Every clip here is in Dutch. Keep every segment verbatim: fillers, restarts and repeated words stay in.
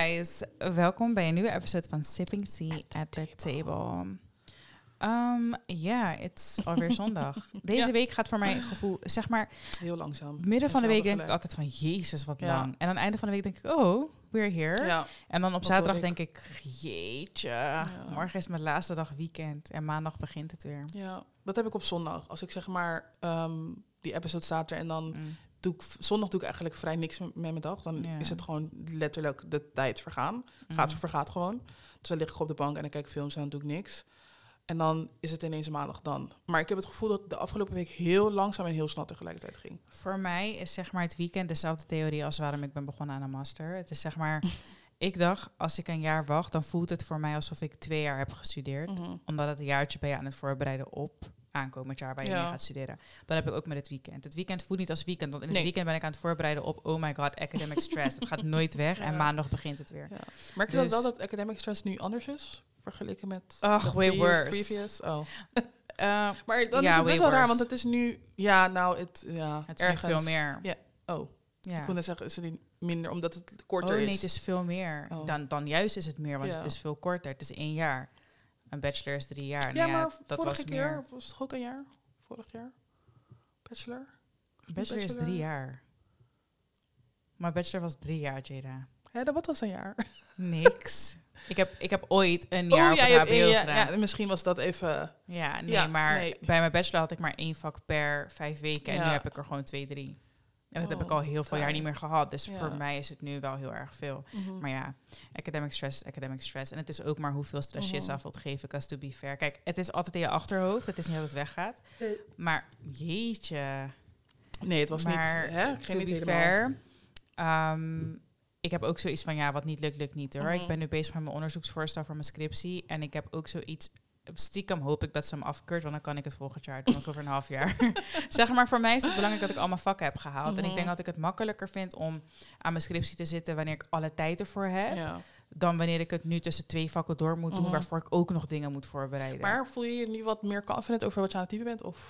guys, welkom bij een nieuwe episode van Sipping Tea at the Table. Um, ja, het is alweer zondag. Deze ja. week gaat voor mijn gevoel, zeg maar... Heel langzaam. Midden van de week denk ik altijd van, jezus, wat ja. lang. En aan het einde van de week denk ik, oh, we're here. Ja. En dan op wat zaterdag denk ik, jeetje, ja. morgen is mijn laatste dag weekend. En maandag begint het weer. Ja, dat heb ik op zondag. Als ik zeg maar, um, die episode staat er en dan... Mm. Doe ik, zondag doe ik eigenlijk vrij niks met, met mijn dag. Dan ja. is het gewoon letterlijk de tijd vergaan. Gaat mm. vergaat gewoon. Dus dan lig ik op de bank en dan kijk ik films en dan doe ik niks. En dan is het ineens maandag dan. Maar ik heb het gevoel dat de afgelopen week heel langzaam en heel snel tegelijkertijd ging. Voor mij is zeg maar het weekend dezelfde theorie als waarom ik ben begonnen aan een master. Het is zeg maar, ik dacht, als ik een jaar wacht, dan voelt het voor mij alsof ik twee jaar heb gestudeerd. Mm-hmm. Omdat het een jaartje ben je aan het voorbereiden op aankomend jaar waar je ja. mee gaat studeren. Dat heb ik ook met het weekend. Het weekend voelt niet als weekend, want in het nee. weekend ben ik aan het voorbereiden op, oh my god, academic stress. Het gaat nooit weg ja. en maandag begint het weer. Ja. Merk je dus, dan wel dat academic stress nu anders is? Vergeleken met Ach, way worse. Previous? Oh. uh, maar dan ja, is het best wel raar, want het is nu... Ja, nou, het, ja, het is veel meer. Ja. Oh, ja. ik wilde zeggen, is het niet minder, omdat het korter oh, is? Oh nee, het is veel meer. Oh. Dan, dan juist is het meer, want ja. het is veel korter. Het is één jaar. Een bachelor is drie jaar. Ja, nou, maar ja, dat vorige was keer meer. was het toch ook een jaar? Vorig jaar? Bachelor? Bachelor, bachelor is drie jaar. Maar bachelor was drie jaar, Jada. Ja, dat wat was een jaar? Niks. Ik heb, ik heb ooit een jaar oh, ja, op het H B O ja, gedaan. Ja, misschien was dat even... Ja, nee, ja, maar nee. bij mijn bachelor had ik maar één vak per vijf weken. En ja. nu heb ik er gewoon twee, drie. En dat oh, heb ik al heel veel jaar niet meer gehad. Dus ja. voor mij is het nu wel heel erg veel. Mm-hmm. Maar ja, academic stress is academic stress. En het is ook maar hoeveel stress mm-hmm. je jezelf wilt geven. Because to be fair. Kijk, het is altijd in je achterhoofd. Het is niet dat het weggaat. Nee. Maar jeetje. Nee, het was maar, niet... Hè? To be fair. Um, ik heb ook zoiets van, ja, wat niet lukt, lukt niet hoor. Mm-hmm. Ik ben nu bezig met mijn onderzoeksvoorstel voor mijn scriptie. En ik heb ook zoiets... Stiekem hoop ik dat ze hem afkeurt, want dan kan ik het volgend jaar doen, of over een half jaar. Zeg maar, voor mij is het belangrijk dat ik allemaal vakken heb gehaald. Mm-hmm. En ik denk dat ik het makkelijker vind om aan mijn scriptie te zitten wanneer ik alle tijd ervoor heb, ja. dan wanneer ik het nu tussen twee vakken door moet doen, mm-hmm. waarvoor ik ook nog dingen moet voorbereiden. Maar voel je je nu wat meer confident over wat je aan het typen bent? Of?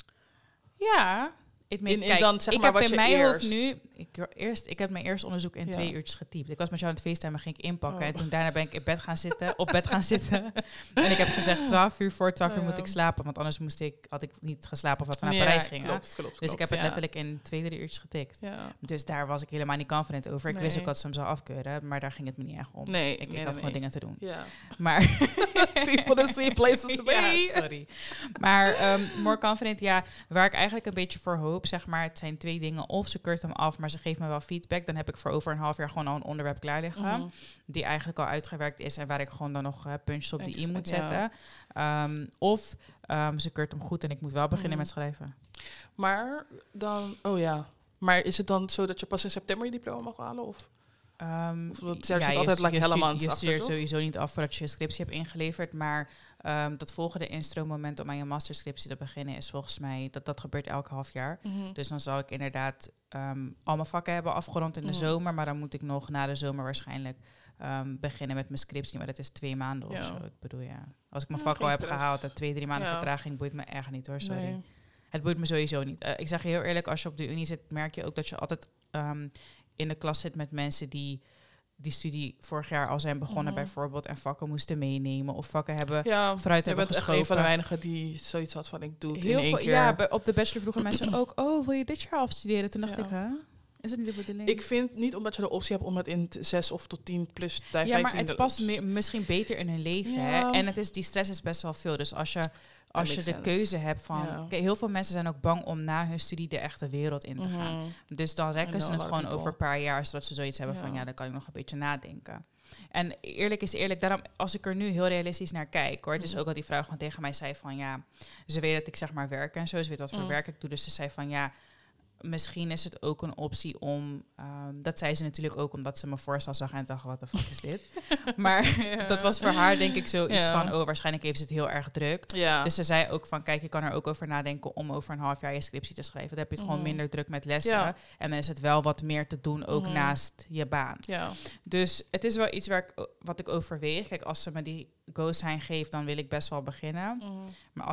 Ja. Ik, in, in kijk, dan, zeg ik maar, heb wat in je mijn eerst... hoofd nu... Ik, eerst, ik heb mijn eerste onderzoek in ja. twee uurtjes getypt. Ik was met jou aan het feesttimen, ging ik inpakken. Oh. En toen daarna ben ik in bed gaan zitten, op bed gaan zitten. En ik heb gezegd, twaalf uur voor twaalf uur oh, ja. moet ik slapen. Want anders moest ik, had ik niet geslapen of wat we naar ja, Parijs gingen. Klopt, klopt, dus klopt, ik heb het ja. letterlijk in twee, drie uurtjes getikt. Ja. Dus daar was ik helemaal niet confident over. Ik nee. wist ook dat ze hem zou afkeuren, maar daar ging het me niet echt om. Nee, ik, nee, ik had nee. gewoon dingen te doen. Ja. Maar people to see, places to be. Ja, sorry. Maar um, more confident, ja, waar ik eigenlijk een beetje voor hoop, zeg maar, het zijn twee dingen. Of ze keurt hem af, maar ze geeft me wel feedback. Dan heb ik voor over een half jaar gewoon al een onderwerp klaar liggen. Mm-hmm. Die eigenlijk al uitgewerkt is en waar ik gewoon dan nog uh, puntjes op die i moet zetten. Ja. Um, of um, ze keurt hem goed en ik moet wel beginnen mm. met schrijven. Maar dan, oh ja. Maar is het dan zo dat je pas in september je diploma mag halen? Of? Um, of dat ja, zit altijd like helemaal Je stuurt achter, sowieso niet af voordat je je scriptie hebt inggeleverd. Maar um, dat volgende instroommoment om aan je masterscriptie te beginnen is volgens mij... dat dat gebeurt elke half jaar. Mm-hmm. Dus dan zal ik inderdaad um, al mijn vakken hebben afgerond in de mm-hmm. zomer. Maar dan moet ik nog na de zomer waarschijnlijk um, beginnen met mijn scriptie. Maar dat is twee maanden ja. of zo. Ik bedoel, ja. Als ik mijn ja, vak al heb gehaald, dat twee, drie maanden ja. vertraging boeit me echt niet hoor, sorry. Nee. Het boeit me sowieso niet. Uh, ik zeg je heel eerlijk, als je op de unie zit, merk je ook dat je altijd... Um, in de klas zit met mensen die die studie vorig jaar al zijn begonnen mm-hmm. bijvoorbeeld en vakken moesten meenemen of vakken hebben ja, vooruit hebben geschoven. Je bent echt een van de weinigen die zoiets had van ik doe het heel in één veel, keer. Ja, bij, op de bachelor vroegen mensen ook, oh, wil je dit jaar afstuderen? Toen dacht ja. ik, hè? Is dat niet de bedoeling? Ik vind niet omdat je de optie hebt om het in t- zes of tot tien plus vijftien... Ja, maar het past me- misschien beter in hun leven, ja. hè? En het is, die stress is best wel veel. Dus als je Als je de sense. keuze hebt van... Ja. Kijk, heel veel mensen zijn ook bang om na hun studie de echte wereld in te mm-hmm. gaan. Dus dan rekken ze het gewoon people. over een paar jaar... zodat ze zoiets hebben ja. van... ja, dan kan ik nog een beetje nadenken. En eerlijk is eerlijk, daarom, als ik er nu heel realistisch naar kijk... hoor, het is ook al die vrouw gewoon tegen mij zei van... ja, ze weet dat ik zeg maar werk en zo. Ze weet wat voor mm. werk ik doe. Dus ze zei van ja... misschien is het ook een optie om... Um, dat zei ze natuurlijk ook omdat ze mijn voorstel zag en dacht, wat de fuck is dit? Maar ja. dat was voor haar denk ik zoiets ja. van... oh, waarschijnlijk heeft ze het heel erg druk. Ja. Dus ze zei ook van, kijk, je kan er ook over nadenken... om over een half jaar je scriptie te schrijven. Dan heb je het mm-hmm. gewoon minder druk met lessen. Ja. En dan is het wel wat meer te doen, ook mm-hmm. naast je baan. Ja. Dus het is wel iets waar ik, wat ik overweeg. Kijk, als ze me die go-sign geeft, dan wil ik best wel beginnen. Mm-hmm. Maar als ze het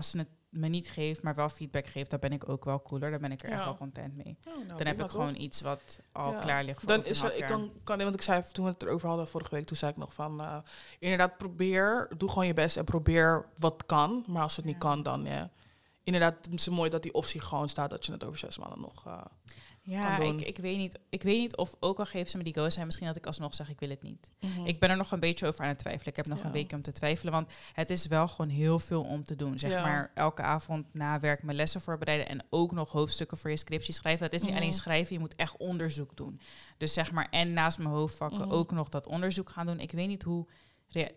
me niet geeft, maar wel feedback geeft, dan ben ik ook wel cooler. Dan ben ik er ja. echt wel content mee. Oh, nou, dan heb ik gewoon toch? iets wat al ja. klaar ligt voor dan is er, ik kan, kan, want ik zei toen we het erover hadden vorige week, toen zei ik nog van, uh, inderdaad probeer, doe gewoon je best en probeer wat kan. Maar als het ja. niet kan, dan ja. Inderdaad, het is mooi dat die optie gewoon staat dat je het over zes maanden nog uh, ja, kan doen. Ik, ik, weet niet, ik weet niet of ook al geven ze me die go zijn, misschien dat ik alsnog zeg ik wil het niet. Mm-hmm. Ik ben er nog een beetje over aan het twijfelen. Ik heb nog ja. een weekje om te twijfelen, want het is wel gewoon heel veel om te doen. Zeg ja. maar elke avond na werk mijn lessen voorbereiden en ook nog hoofdstukken voor je scriptie schrijven. Dat is niet mm-hmm. alleen schrijven, je moet echt onderzoek doen. Dus zeg maar, en naast mijn hoofdvakken mm-hmm. ook nog dat onderzoek gaan doen. Ik weet niet hoe... Rea-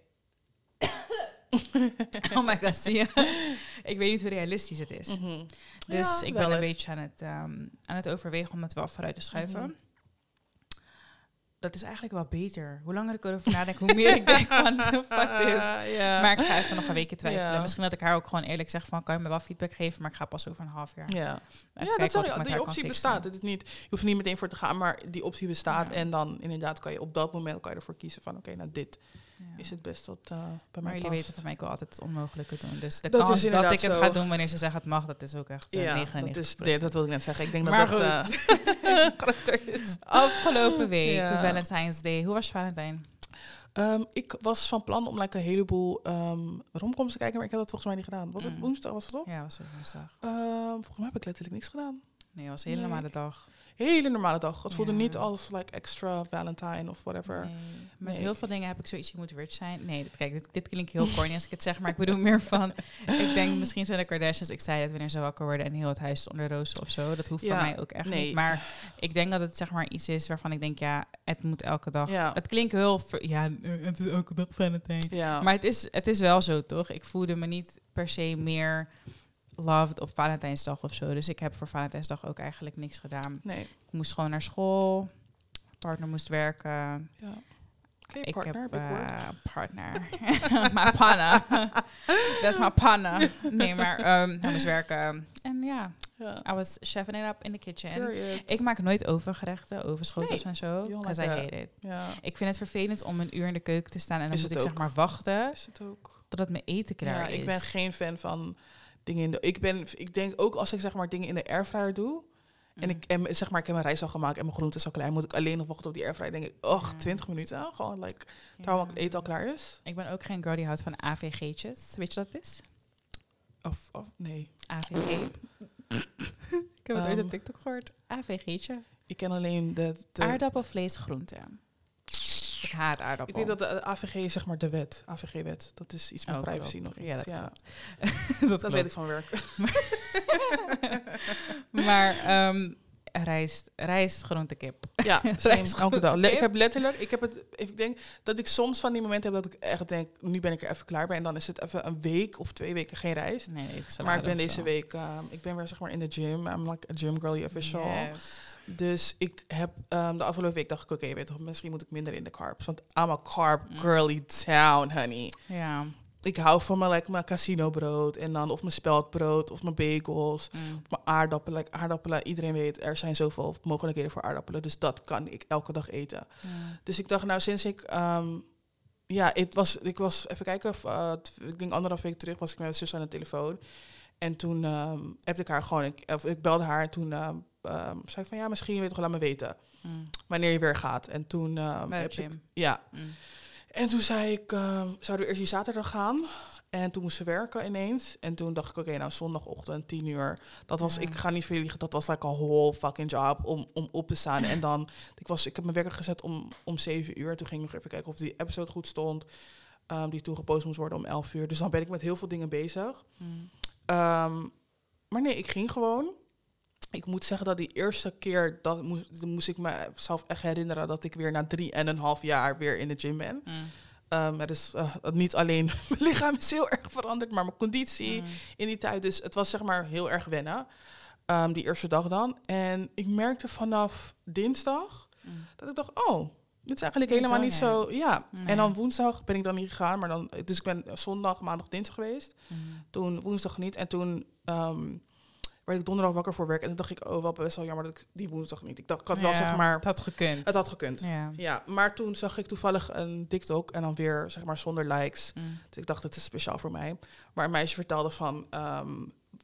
oh my god, zie je? Ik weet niet hoe realistisch het is. Mm-hmm. Dus ja, ik ben een het. beetje aan het, um, aan het overwegen om het wel vooruit te schuiven. Mm-hmm. Dat is eigenlijk wel beter. Hoe langer ik erover nadenk, hoe meer ik denk van, fuck this. Yeah. Maar ik ga even nog een weekje twijfelen. Yeah. Misschien dat ik haar ook gewoon eerlijk zeg van, kan je me wel feedback geven, maar ik ga pas over een half jaar. Yeah. Ja, dat zeg je. Die optie bestaat. Het is niet, je hoeft er niet meteen voor te gaan, maar die optie bestaat. Ja. En dan inderdaad kan je op dat moment kan je ervoor kiezen van, oké, okay, nou dit ja. is het best wat uh, bij mij Maar jullie past. weten van mij, ik wil altijd het onmogelijke doen. Dus de dat kans is dat ik zo. het ga doen wanneer ze zeggen het mag, dat is ook echt uh, ja, negenennegentig procent. Dat, is, nee, dat wil ik net zeggen. Ik denk maar dat dat uh, is. Afgelopen week, ja. Valentine's Day. Hoe was Valentijn? Um, ik was van plan om like, een heleboel um, romcoms te kijken, maar ik heb dat volgens mij niet gedaan. Was het mm. woensdag, was het toch? Ja, was het woensdag. Um, volgens mij heb ik letterlijk niks gedaan. Nee, het was een hele nee. normale dag. Hele normale dag. Het ja. voelde niet als like extra Valentine of whatever. Nee. Met nee. heel veel dingen heb ik zoiets, je moet rich zijn. Nee, dit, kijk, dit, dit klinkt heel corny als ik het zeg, maar ik bedoel meer van, ik denk misschien zijn de Kardashians, ik zei het wanneer ze wakker worden en heel het huis onder rozen of zo. Dat hoeft ja. voor mij ook echt nee. niet. Maar ik denk dat het zeg maar iets is waarvan ik denk, ja, het moet elke dag. Ja. Het klinkt heel, ver, ja, het is elke dag Valentine. Ja. Maar het is, het is wel zo, toch? Ik voelde me niet per se meer loved op Valentijnsdag of zo. Dus ik heb voor Valentijnsdag ook eigenlijk niks gedaan. Nee. Ik moest gewoon naar school. Partner moest werken. Ja. Okay, ik partner, heb uh, partner. Mijn panna. Dat is mijn panna. Nee, maar um, hij moest werken. En ja, yeah, I was chefing it up in the kitchen. Period. Ik maak nooit ovengerechten, ovenschotels nee. en zo. Because I hate it. Ja. Ik vind het vervelend om een uur in de keuken te staan en dan is moet ik ook. zeg maar wachten. Is het ook. Totdat mijn eten klaar ja, is. Ik ben geen fan van dingen in de... Ik, ben, ik denk ook als ik zeg maar dingen in de airfryer doe... Mm. En ik en, zeg maar, ik heb mijn rijst al gemaakt en mijn groenten is al klaar. Moet ik alleen nog wachten op die airfryer. denk ik, oh, ja. twintig minuten. Gewoon, like, ja. Daarom het eten al klaar is. Ik ben ook geen girl die houdt van A V G'tjes. Weet je wat het is? Of, of nee. A V G. Ik heb het um, ooit op TikTok gehoord. A V G'tje. Ik ken alleen de... de aardappel, vlees, groenten. Ik haat aardappel. Ik weet dat de A V G is zeg maar de wet. A V G-wet. Dat is iets met oh, privacy klopt. nog. Ja, dat, ja. dat, dat weet ik van werk. maar um, rijst, rijst, groente, kip. Ja, rijst, elke dag. Le- ik heb letterlijk, ik heb het, ik denk dat ik soms van die momenten heb dat ik echt denk, nu ben ik er even klaar bij en dan is het even een week of twee weken geen rijst. Nee, ik maar ik ben deze zo. week, uh, ik ben weer zeg maar in de gym. I'm like a gym girly official. Yes. Dus ik heb um, de afgelopen week dacht ik, oké, okay, weet je, misschien moet ik minder in de carbs, want I'm a carb girly town, honey. Ja. Ik hou van mijn, like, mijn casino brood en dan of mijn speldbrood of mijn bagels, mm. of mijn aardappelen. Like, aardappelen, iedereen weet, er zijn zoveel mogelijkheden voor aardappelen, dus dat kan ik elke dag eten. Mm. Dus ik dacht, nou, sinds ik, um, ja, het was, ik was, even kijken, uh, t- ik denk anderhalf week terug was ik met mijn zus aan de telefoon. En toen um, heb ik haar gewoon, ik, of ik belde haar en toen um, um, zei ik van, ja, misschien weet je wel, laat me weten mm. wanneer je weer gaat. En toen um, heb ik, ja. Mm. En toen zei ik, um, zouden we eerst die zaterdag gaan? En toen moest ze werken ineens. En toen dacht ik, oké, okay, nou zondagochtend, tien uur. Dat was, ja. ik ga niet veel liegen, dat was like a whole fucking job om, om op te staan. En dan, ik, was, ik heb mijn wekker gezet om, om zeven uur. Toen ging ik nog even kijken of die episode goed stond. Um, die toen gepost moest worden om elf uur. Dus dan ben ik met heel veel dingen bezig. Mm. Um, maar nee, ik ging gewoon. Ik moet zeggen dat die eerste keer, dat moest, moest ik mezelf echt herinneren dat ik weer na drie en een half jaar weer in de gym ben. Mm. Um, het is uh, niet alleen mijn lichaam is heel erg veranderd, maar mijn conditie mm. in die tijd. Dus het was zeg maar heel erg wennen, um, die eerste dag dan. En ik merkte vanaf dinsdag mm. dat ik dacht, oh, dit is eigenlijk niet helemaal zo, niet nee. zo, ja. Nee. En dan woensdag ben ik dan niet gegaan, maar dan, dus ik ben zondag, maandag, dinsdag geweest. Mm. Toen woensdag niet en toen um, werd ik donderdag wakker voor werk. En toen dacht ik, oh, wel best wel jammer dat ik die woensdag niet. Ik dacht, ik had wel ja, zeg maar... Het had gekund. Het had gekund, ja. ja. Maar toen zag ik toevallig een TikTok en dan weer, zeg maar, zonder likes. Mm. Dus ik dacht, het is speciaal voor mij. Maar een meisje vertelde van... Um,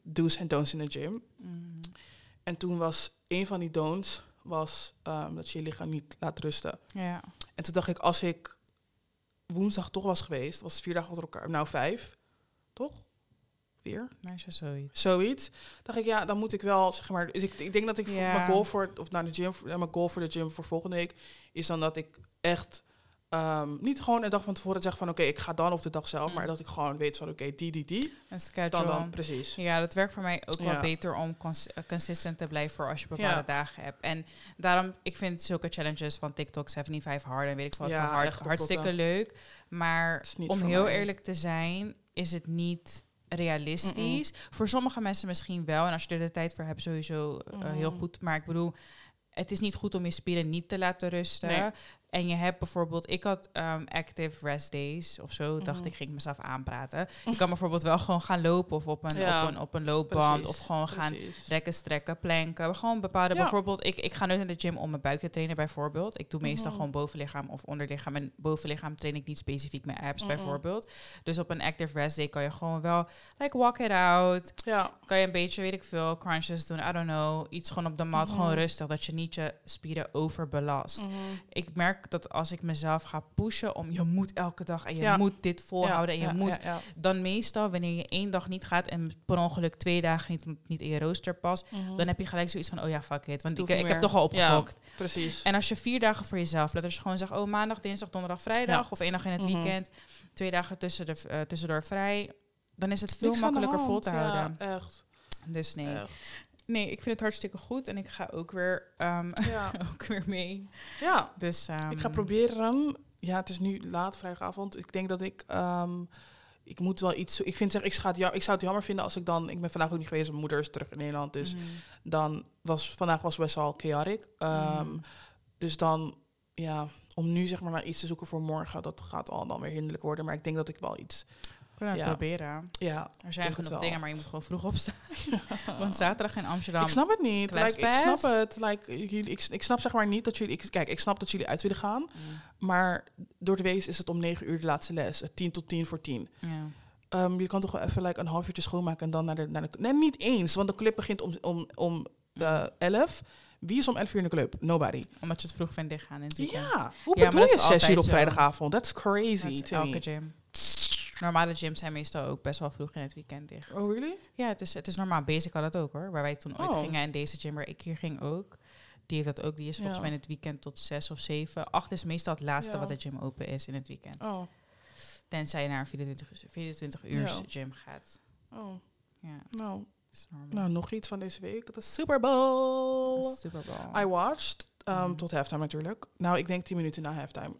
do's en don'ts in de gym. Mm. En toen was een van die don'ts was um, dat je je lichaam niet laat rusten. Ja. En toen dacht ik, als ik woensdag toch was geweest, was het vier dagen achter elkaar, nou vijf, toch? Vier? Meisje, zoiets. Zoiets. Dacht ik, ja, dan moet ik wel, zeg maar, dus ik, ik denk dat ik ja. mijn goal voor, of naar de gym, mijn goal voor de gym voor volgende week is dan dat ik echt Um, niet gewoon een dag van tevoren zeggen van oké, okay, ik ga dan of de dag zelf, mm. maar dat ik gewoon weet van oké, okay, die, die, die. Een schedule. Dan, dan, precies. Ja, dat werkt voor mij ook ja. wel beter om cons- consistent te blijven voor als je bepaalde ja. dagen hebt. En daarom, ik vind zulke challenges van TikTok, zevenenvijftig hard en weet ik wat ja, van hard, hartstikke leuk. Maar om heel mij. eerlijk te zijn, is het niet realistisch. Mm-mm. Voor sommige mensen misschien wel. En als je er de tijd voor hebt, sowieso uh, mm. heel goed. Maar ik bedoel, het is niet goed om je spieren niet te laten rusten. Nee. En je hebt bijvoorbeeld, ik had um, active rest days of zo, mm-hmm. dacht ik, ging mezelf aanpraten. Je kan bijvoorbeeld wel gewoon gaan lopen of op een, ja, op een, op een loopband precies, of gewoon gaan precies. rekken, strekken, planken. Gewoon bepaalde, ja. bijvoorbeeld, ik, ik ga nooit naar de gym om mijn buik te trainen bijvoorbeeld. Ik doe meestal mm-hmm. gewoon bovenlichaam of onderlichaam. En bovenlichaam train ik niet specifiek met abs mm-hmm. bijvoorbeeld. Dus op een active rest day kan je gewoon wel, like walk it out. Ja. Kan je een beetje, weet ik veel, crunches doen, I don't know. Iets gewoon op de mat, mm-hmm. gewoon rustig, dat je niet je spieren overbelast. Mm-hmm. Ik merk dat als ik mezelf ga pushen om je moet elke dag en je ja. moet dit volhouden ja, en je ja, moet ja, ja. dan meestal wanneer je één dag niet gaat en per ongeluk twee dagen niet, niet in je rooster past, mm-hmm. dan heb je gelijk zoiets van oh ja fuck it, want ik, ik heb toch al opgefokt. Ja, precies. En als je vier dagen voor jezelf laat, als je gewoon zegt oh maandag, dinsdag, donderdag, vrijdag ja. of één dag in het mm-hmm. weekend, twee dagen tussen de, uh, tussendoor vrij, dan is het veel Niks makkelijker vol te houden. Ja, echt. Dus nee. Echt. Nee, ik vind het hartstikke goed en ik ga ook weer, um, ja. ook weer mee. Ja, dus, um, ik ga proberen. Ja, het is nu laat vrijdagavond. Ik denk dat ik, um, ik moet wel iets. Ik vind zeg, ik, ga het, ja, ik zou het jammer vinden als ik dan. Ik ben vandaag ook niet geweest. Mijn moeder is terug in Nederland, dus mm. dan was vandaag was best wel chaotic. Um, mm. Dus dan, ja, om nu zeg maar maar iets te zoeken voor morgen, dat gaat al dan weer hinderlijk worden. Maar ik denk dat ik wel iets. Kunnen we ja. proberen. Ja, er zijn genoeg dingen, maar je moet gewoon vroeg opstaan. Want zaterdag in Amsterdam. Ik snap het niet. Like, ik snap het. Like, jullie, ik, ik snap zeg maar niet dat jullie. Ik, kijk, ik snap dat jullie uit willen gaan. Mm. Maar door de wees is het om negen uur de laatste les. Tien tot tien voor tien. Ja. Um, je kan toch wel even like, een half uurtje schoonmaken en dan naar de. Naar de nee, niet eens, want de club begint om, om, om uh, elf. Wie is om elf uur in de club? Nobody. Omdat je het vroeg vindt dichtgaan in het weekend. Ja, hoe ja, bedoel je zes uur op vrijdagavond? That's crazy. That's elke gym. Normale gyms zijn meestal ook best wel vroeg in het weekend dicht. Oh, really? Ja, het is, het is normaal. Basic had het ook hoor. Waar wij toen ooit oh. gingen en deze gym waar ik hier ging ook. Die heeft dat ook. Die is volgens ja. mij in het weekend tot zes of zeven. Acht is meestal het laatste ja. wat de gym open is in het weekend. Oh. Tenzij je naar een vierentwintig uur ja. gym gaat. Oh. Ja. Nou. Nou, nog iets van deze week. De Super Bowl. The Super Bowl. I watched. Um, mm. Tot halftime natuurlijk. Nou, ik denk tien minuten na halftime.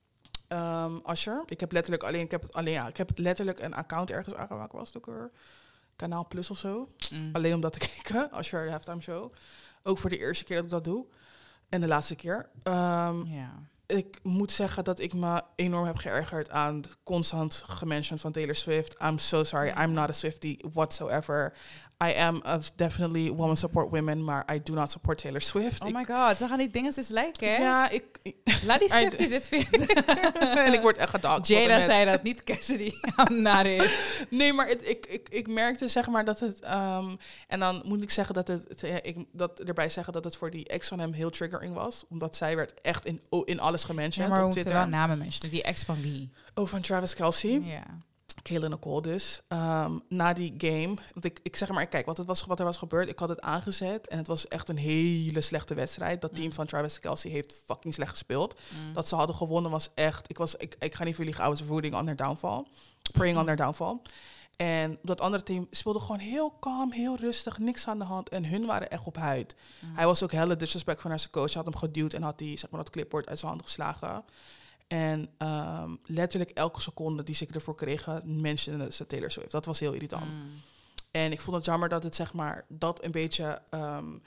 Um, Usher. Ik heb letterlijk alleen, ik heb het alleen, ja, ik heb letterlijk een account ergens aangemaakt, was het ook er Kanaal Plus of zo. Mm. Alleen om dat te kijken, Usher de halftime show. Ook voor de eerste keer dat ik dat doe. En de laatste keer. Um, yeah. Ik moet zeggen dat ik me enorm heb geërgerd aan constant gemention van Taylor Swift. I'm so sorry, I'm not a Swiftie whatsoever. I am of definitely women support women, maar I do not support Taylor Swift. Oh ik, my god, ze gaan die dingen eens lijken, hè? Ja, ik... ik Laat die Swifties dit vinden. En ik word echt gedagd. Jada zei dat, niet Cassidy. I'm not it. Nee, maar het, ik, ik, ik merkte zeg maar dat het... Um, en dan moet ik zeggen dat het... het ik, dat erbij zeggen dat het voor die ex van hem heel triggering was. Omdat zij werd echt in, in alles gementiond. Ja, maar we moeten wel namen mentionen. Die ex van wie? Oh, van Travis Kelce. Ja. Kayla Nicole dus. Um, na die game. Want ik, ik zeg maar, kijk, wat, het was, wat er was gebeurd. Ik had het aangezet. En het was echt een hele slechte wedstrijd. Dat mm. team van Travis Kelce heeft fucking slecht gespeeld. Mm. Dat ze hadden gewonnen was echt... Ik, was, ik, ik ga niet voor jullie oude voeding on their downfall. Praying mm. on their downfall. En dat andere team speelde gewoon heel kalm, heel rustig. Niks aan de hand. En hun waren echt op huid. Mm. Hij was ook helle disrespect van zijn coach. Hij had hem geduwd en had die, zeg maar, dat clipboard uit zijn handen geslagen. En um, letterlijk elke seconde die ze ervoor kregen, mentionden ze Taylor Swift. Dat was heel irritant. Mm. En ik vond het jammer dat het zeg maar dat een beetje um,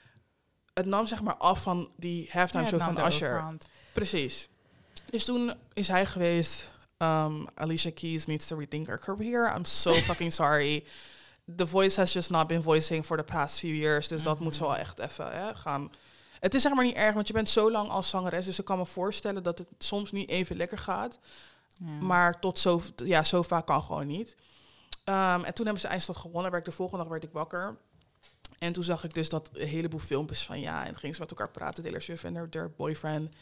het nam zeg maar af van die halftime ja, show van Usher. Overhand. Precies. Dus toen is hij geweest. Um, Alicia Keys needs to rethink her career. I'm so fucking sorry. The Voice has just not been voicing for the past few years. Dus mm-hmm. dat moet ze wel echt even hè, gaan. Het is zeg maar niet erg, want je bent zo lang als zangeres. Dus ik kan me voorstellen dat het soms niet even lekker gaat. Ja. Maar tot zo, ja, zo vaak kan gewoon niet. Um, en toen hebben ze eindstand gewonnen. Werd ik de volgende dag werd ik wakker. En toen zag ik dus dat een heleboel filmpjes van ja. En dan gingen ze met elkaar praten. Taylor Swift en haar boyfriend.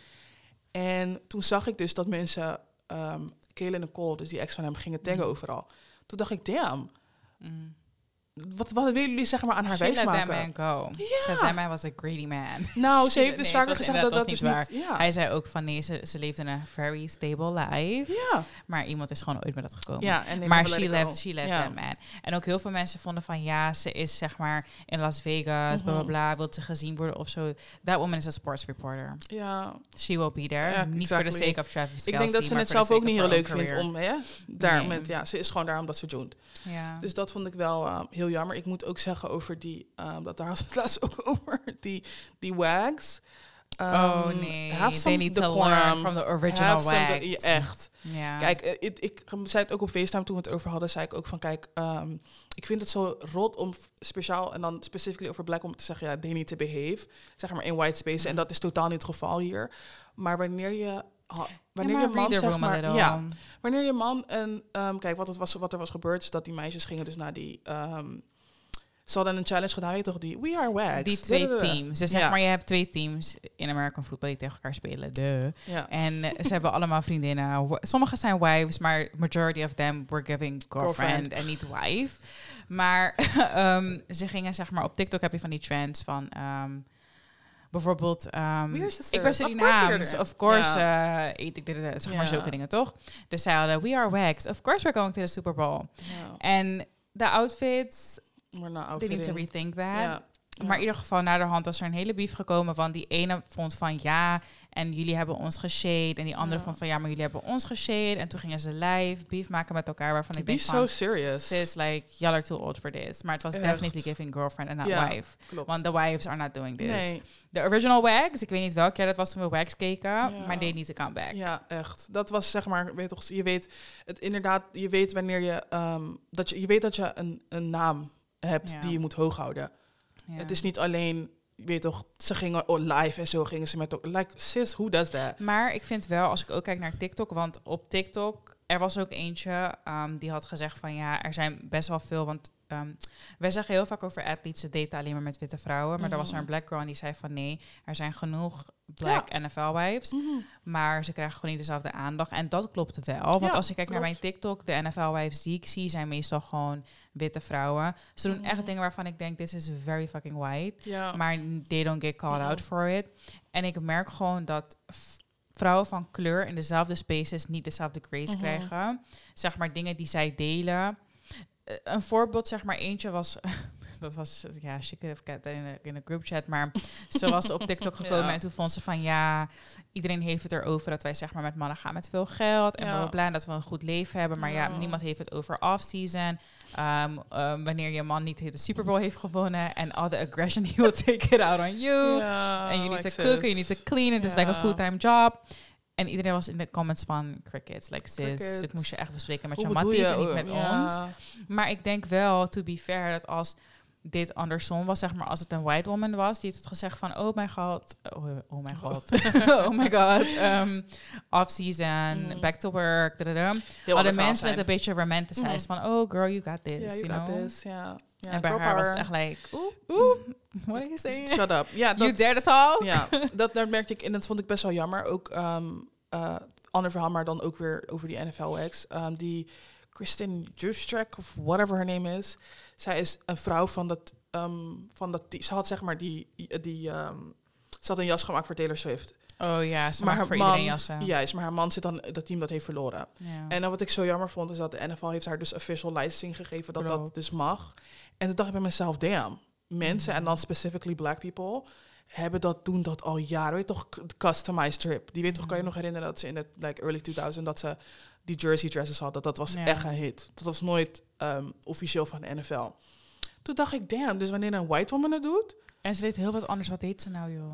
En toen zag ik dus dat mensen um, Kayla Nicole, dus die ex van hem, gingen taggen mm. overal. Toen dacht ik, damn. Mm. Wat, wat willen jullie zeg maar aan haar She wijs maken? Let that man go. Because yeah. that man was a greedy man. Nou, ze heeft dus nee, vaker gezegd dat dat, dat dus niet waar. Niet, ja. Hij zei ook van nee, ze, ze leefde een very stable life. Ja. Maar iemand is gewoon ooit met dat gekomen. Ja, en maar she left, she left ja. that man. En ook heel veel mensen vonden van ja, ze is zeg maar in Las Vegas, mm-hmm. bla bla bla, wil ze gezien worden of zo. That woman is a sports reporter. Ja. She will be there. Ja, niet exactly. voor de sake of Travis Kelce. Ik denk dat ze het zelf ook niet heel leuk vindt om hè, daar nee. met ja, ze is gewoon daar omdat ze joint. Ja. Dus dat vond ik wel uh, heel jammer. Ik moet ook zeggen over die, um, dat daar had het laatst ook over, die, die wags. Um, oh nee, they need to learn from the original wags. The, echt. Ja. Kijk, uh, ik, ik zei het ook op FaceTime toen we het over hadden, zei ik ook van kijk, um, ik vind het zo rot om speciaal, en dan specifically over black, om te zeggen, ja, they need to behave, zeg maar in white space. En dat is totaal niet het geval hier. Maar wanneer je... Ha, wanneer ja, je man zeg maar, ja, wanneer je man en um, kijk wat het was, wat er was gebeurd is dat die meisjes gingen dus naar die, um, ze hadden een challenge gedaan, weet je toch die We Are Wags. Die twee teams, dus zeg ja. maar je hebt twee teams in American football die tegen elkaar spelen, de. Ja. En uh, ze hebben allemaal vriendinnen. Sommige zijn wives, maar majority of them were giving girlfriend en niet wife. Maar um, ze gingen zeg maar op TikTok heb je van die trends van. Um, Bijvoorbeeld, um, ik ben Surinaams, of course, yeah. uh, eet ik dit, zeg maar yeah. zulke dingen, toch? Dus zij hadden, we are wags, of course we're going to the Super Bowl. En yeah. de outfits, they need to rethink that. Yeah. Maar yeah. in ieder geval, na de hand was er een hele beef gekomen, want die ene vond van ja, en jullie hebben ons geshade, en die andere yeah. vond van ja, maar jullie hebben ons geshade, en toen gingen ze live beef maken met elkaar, waarvan ik Be denk so van, serious. sis, like, y'all are too old for this. Maar het was Echt. definitely giving girlfriend and not ja, wife. Klopt. Want the wives are not doing this. Nee. De original wags, ik weet niet welk jaar dat was toen we wags keken, ja. maar they need to come back. Ja, echt. Dat was zeg maar, weet toch, je weet het inderdaad, je weet wanneer je, um, dat je, je weet dat je een, een naam hebt ja. die je moet hoog houden. Ja. Het is niet alleen, je weet toch, ze gingen live en zo gingen ze met, like, sis, who does that? Maar ik vind wel, als ik ook kijk naar TikTok, want op TikTok, er was ook eentje um, die had gezegd van ja, er zijn best wel veel, want um, wij zeggen heel vaak over athletes, ze daten alleen maar met witte vrouwen, maar mm-hmm. er was er een black girl en die zei van nee, er zijn genoeg black ja. N F L-wives, mm-hmm. maar ze krijgen gewoon niet dezelfde aandacht. En dat klopt wel, want ja, als ik kijk klopt. naar mijn TikTok, de N F L-wives die ik zie, zijn meestal gewoon witte vrouwen. Ze doen mm-hmm. echt dingen waarvan ik denk, this is very fucking white, ja. maar they don't get called mm-hmm. out for it. En ik merk gewoon dat f- vrouwen van kleur in dezelfde spaces niet dezelfde grace mm-hmm. krijgen. Zeg maar dingen die zij delen. Uh, een voorbeeld, zeg maar, eentje was... dat was, ja, she could have kept that in a, in a group chat, maar ze was op TikTok gekomen ja. en toen vond ze van, ja, iedereen heeft het erover dat wij, zeg maar, met mannen gaan met veel geld en ja. blij dat we een goed leven hebben, maar ja, ja niemand heeft het over off-season. Um, um, wanneer je man niet de Super Bowl heeft gewonnen en all the aggression, he will take it out on you. Ja, and you need like to cook, and you need to clean, it is ja. like a full-time job. En iedereen was in de comments van crickets. Like, sis, crickets. dit moest je echt bespreken met Hoe je matties en niet oh, met ja. ons. Maar ik denk wel, to be fair, dat als dit andersom was, zeg maar, als het een white woman was, die had het gezegd van, oh my god, oh, oh my god, oh my god, um, off-season, mm. back to work, da-da-da. Hadden mensen het een beetje romanticized mm. van, oh girl, you got this, yeah, you, you got know? this, yeah. Ja, en bij haar was het echt like, oeh, oeh, what are you saying? Shut up. Ja, dat, you dare to talk? Ja, dat, dat merkte ik en dat vond ik best wel jammer. Ook, um, uh, ander verhaal, maar dan ook weer over die N F L-ex. Um, die Kristen Juszczyk, of whatever her name is. Zij is een vrouw van dat, um, van dat, die, ze had zeg maar die, die um, ze had een jas gemaakt voor Taylor Swift. Oh ja, ze maar maakt voor man, iedereen jassen. Juist, maar haar man zit dan, dat team dat heeft verloren. Ja. En dan wat ik zo jammer vond, is dat de N F L heeft haar dus official licensing gegeven dat Klopt. dat dus mag. En toen dacht ik bij mezelf, damn, mensen, mm. en dan specifically black people, hebben dat, doen dat al jaren. Weet toch, customized drip. Die weet toch, kan je nog herinneren dat ze in de like, early tweeduizend, dat ze die jersey dresses hadden. Dat was ja. echt een hit. Dat was nooit um, officieel van de N F L. Toen dacht ik, damn, dus wanneer een white woman het doet. En ze deed heel wat anders. Wat deed ze nou, joh?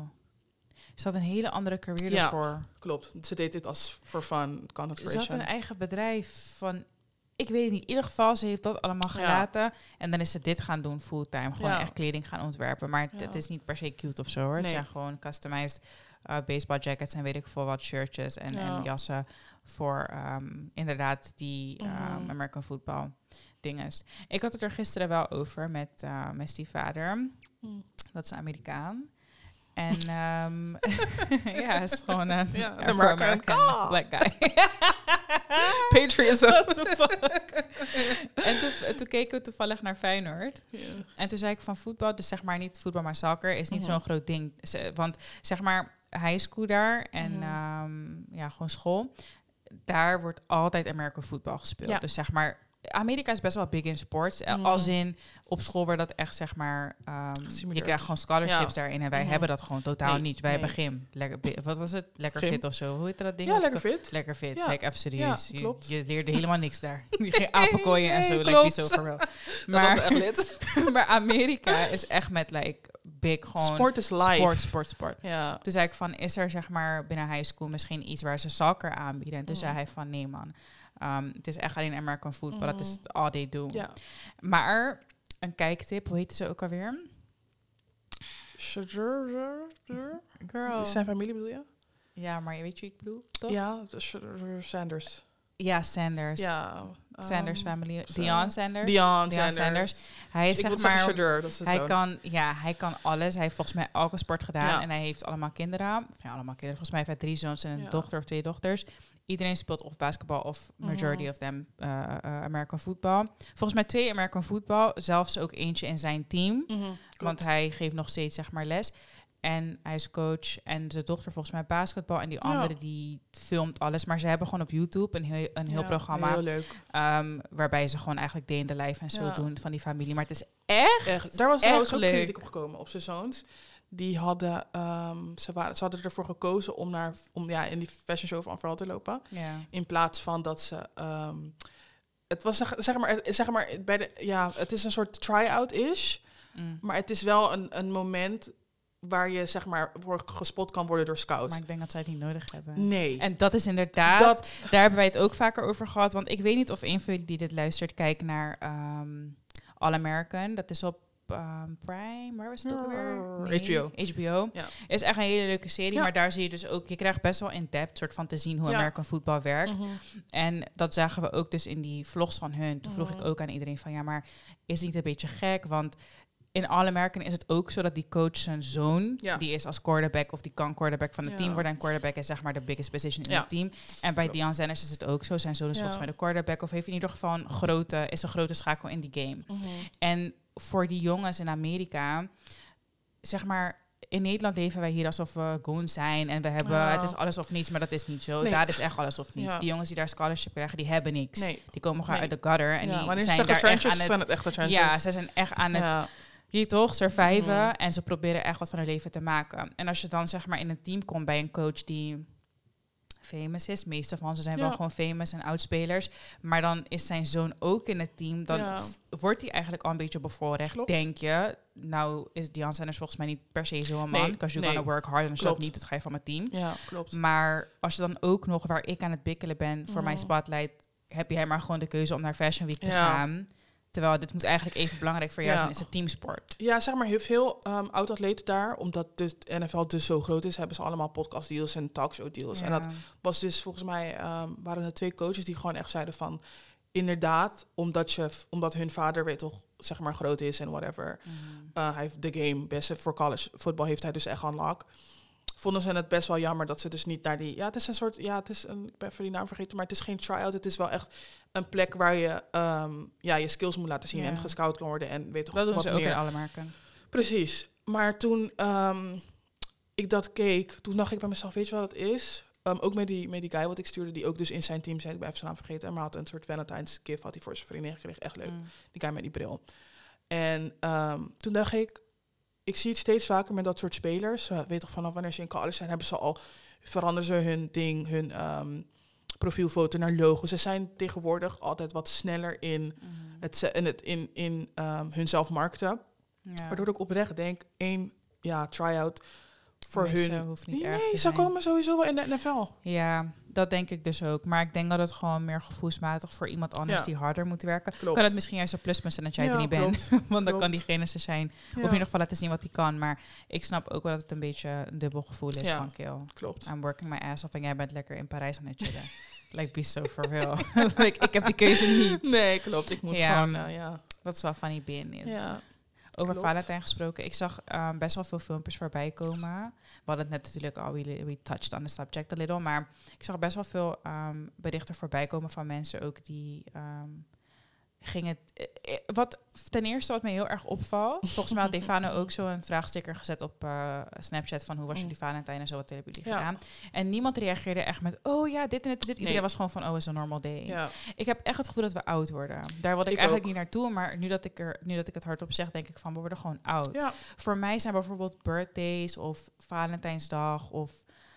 Ze had een hele andere career ja, ervoor. Klopt. Ze deed dit als for fun, content creation. Ze had een eigen bedrijf van, ik weet het niet. In ieder geval, ze heeft dat allemaal gelaten. Ja. En dan is ze dit gaan doen fulltime. Gewoon ja. echt kleding gaan ontwerpen. Maar het ja. is niet per se cute of zo, hoor. Nee. Het zijn gewoon customized uh, baseball jackets en weet ik veel wat, shirtjes en, ja. en jassen voor um, inderdaad die um, mm. American football. dinges. Ik had het er gisteren wel over met uh, mijn stiefvader. Mm. Dat is een Amerikaan. En um, ja, hij is gewoon een ja, American, American black guy. Patriotism. What the fuck? En toen, toen keken we toevallig naar Feyenoord. Yeah. En toen zei ik van voetbal, dus zeg maar niet voetbal, maar soccer is niet uh-huh. zo'n groot ding. Want zeg maar high school daar en uh-huh. um, ja, gewoon school. Daar wordt altijd American voetbal gespeeld. Ja. Dus zeg maar, Amerika is best wel big in sports. Mm. Als in, op school wordt dat echt, zeg maar... Um, je krijgt gewoon scholarships ja. daarin. En wij mm. hebben dat gewoon totaal nee, niet. Wij nee. hebben gym. Lekker, wat was het? Lekker gym. Fit of zo. Hoe heet dat ding? Ja, lekker fit. Lekker fit. Ja. Like, even serieus. Ja, klopt. Je, je leerde helemaal niks daar. Geen apenkooien en zo. Nee, like, die so real. Maar, dat was echt lid. Maar Amerika is echt met, like... big gewoon... Sport is life. Sport, sport, sport. Ja. Toen zei ik van, is er, zeg maar, binnen high school misschien iets waar ze soccer aanbieden? En toen mm. zei hij van, nee man. Um, het is echt alleen American football. Mm. Dat is all they do. Ja. Maar een kijktip, hoe heet ze ook alweer? Girl. Zijn familie bedoel je? Ja, maar je weet je wie ik bedoel, toch? Ja, Sanders. Ja, Sanders. Ja. Sanders um, family. Dion Sanders. Dion, Dion Sanders. Sanders. Hij is ik zeg maar... Shadur, dat is het hij zo. kan, ja, hij kan alles. Hij heeft volgens mij elke sport gedaan. Ja. En hij heeft allemaal kinderen. Ja, allemaal kinderen. Volgens mij heeft hij drie zoons en een ja. dochter of twee dochters. Iedereen speelt of basketbal of majority mm-hmm. of them uh, uh, American football. Volgens mij twee American football. Zelfs ook eentje in zijn team. Mm-hmm. Want hij geeft nog steeds zeg maar les. En hij is coach en zijn dochter volgens mij basketbal. En die andere ja. die filmt alles. Maar ze hebben gewoon op YouTube een heel, een heel ja, programma. Heel leuk. Um, waarbij ze gewoon eigenlijk day in the life en zo ja. doen van die familie. Maar het is echt, echt Daar was echt ook leuk. kritiek op gekomen op zijn zoons. Die hadden, um, ze, waren, ze hadden ervoor gekozen om, naar, om ja, in die fashion show van vooral te lopen. Ja. In plaats van dat ze... Um, het was zeg, zeg maar, zeg maar bij de, ja, het is een soort try-out-ish. Mm. Maar het is wel een, een moment... waar je zeg maar voor gespot kan worden door scouts. Maar ik denk dat zij het niet nodig hebben. Nee. En dat is inderdaad... Dat, daar hebben wij het ook vaker over gehad. Want ik weet niet of een van jullie die dit luistert... kijkt naar um, All American. Dat is op um, Prime. Waar was het ook weer? Nee. H B O. H B O. Ja. Is echt een hele leuke serie. Ja. Maar daar zie je dus ook... Je krijgt best wel in depth soort van te zien... hoe ja. American voetbal werkt. Mm-hmm. En dat zagen we ook dus in die vlogs van hun. Toen vroeg mm-hmm. ik ook aan iedereen van... ja, maar is het niet een beetje gek? Want... in All American is het ook zo dat die coach zijn zoon, ja. die is als quarterback of die kan quarterback van het ja. team worden. En quarterback is zeg maar de biggest position in ja. het team. En bij Deion Sanders is het ook zo. Zijn zoon is ja. volgens mij de quarterback of heeft in ieder geval een grote, is een grote schakel in die game. Mm-hmm. En voor die jongens in Amerika, zeg maar, in Nederland leven wij hier alsof we goons zijn en we hebben, ja. het is alles of niets, maar dat is niet zo. Nee. Daar is echt alles of niets. Ja. Die jongens die daar scholarship krijgen, die hebben niks. Nee. Die komen gewoon nee. uit de gutter en ja, die zijn daar echt aan het, zijn het echte trenches. Ja, ze zijn echt aan ja. het... Je toch, surviven mm-hmm. en ze proberen echt wat van hun leven te maken. En als je dan zeg maar in een team komt bij een coach die famous is, meeste van ze zijn ja. wel gewoon famous en oudspelers, maar dan is zijn zoon ook in het team, dan ja. f- wordt hij eigenlijk al een beetje bevoorrecht, Klopt. denk je. Nou is Deion Sanders volgens mij niet per se zo'n man, because nee, you're nee. gonna work hard en als je dat niet doet, ga je van mijn team. Ja, klopt. Maar als je dan ook nog, waar ik aan het bikkelen ben voor mm. mijn spotlight, heb jij maar gewoon de keuze om naar Fashion Week te ja. gaan. Terwijl dit moet eigenlijk even belangrijk voor jou ja. zijn, is het teamsport. Ja, zeg maar heel veel um, oud-atleten daar, omdat de N F L dus zo groot is, hebben ze allemaal podcast deals en talkshow deals. Ja. En dat was dus volgens mij, um, waren er twee coaches die gewoon echt zeiden van, inderdaad, omdat, je, omdat hun vader, weet toch, zeg maar groot is en whatever. Mm. Uh, hij heeft de game, best voor college voetbal heeft hij dus echt unlock. Vonden ze het best wel jammer dat ze dus niet naar die... Ja, het is een soort... Ja, het is een... Ik ben even die naam vergeten, maar het is geen try-out. Het is wel echt een plek waar je um, ja, je skills moet laten zien ja. en gescout kan worden en weet toch dat wat doen ze meer. ook in alle merken. Precies. Maar toen um, ik dat keek, toen dacht ik bij mezelf, weet je wat het is? Um, ook met die, met die guy wat ik stuurde, die ook dus in zijn team zit. Ik ben even zijn naam vergeten. Maar had een soort Valentine's gift had hij voor zijn vriendin gekregen. Echt leuk. Mm. Die guy met die bril. En um, toen dacht ik, ik zie het steeds vaker met dat soort spelers. Uh, weet toch, vanaf wanneer ze in college zijn, hebben ze al, veranderen ze hun ding, hun um, profielfoto naar logo. Ze zijn tegenwoordig altijd wat sneller in, mm. het, in, het, in, in um, hun zelfmarkten. Ja. Waardoor ik oprecht denk, één ja, try-out voor nee, hun. Hoeft niet nee, erg te ze komen sowieso wel in de N F L. Ja, dat denk ik dus ook. Maar ik denk dat het gewoon meer gevoelsmatig voor iemand anders ja. die harder moet werken. Klopt. Kan het misschien juist een pluspunt zijn dat jij ja, er niet klopt. bent. Want dan klopt. kan diegene ze zijn. Ja. Of in ieder geval laten zien wat hij kan. Maar ik snap ook wel dat het een beetje een dubbel gevoel is ja, van kill. Klopt. I'm working my ass off en jij bent lekker in Parijs aan het chillen. Like, be so for real. Like, ik heb die keuze niet. Nee, klopt. Ik moet ja, gewoon, uh, ja. Dat is wel funny being. Ja. Over Valentijn gesproken. Ik zag um, best wel veel filmpjes voorbij komen. We hadden het net natuurlijk al, we, we touched on the subject a little. Maar ik zag best wel veel um, berichten voorbij komen van mensen ook die... Um, gingen... Uh, wat ten eerste wat me heel erg opvalt... Volgens mij had Defano ook zo een vraagsticker gezet op uh, Snapchat... van hoe was jullie Valentijn en zo, wat hebben jullie ja. gedaan. En niemand reageerde echt met... oh ja, dit en dit en dit. Iedereen nee. was gewoon van, oh, is een normal day. Ja. Ik heb echt het gevoel dat we oud worden. Daar wilde ik, ik eigenlijk ook. niet naartoe. Maar nu dat, ik er, nu dat ik het hardop zeg, denk ik van... we worden gewoon oud. Ja. Voor mij zijn bijvoorbeeld birthdays of Valentijnsdag... of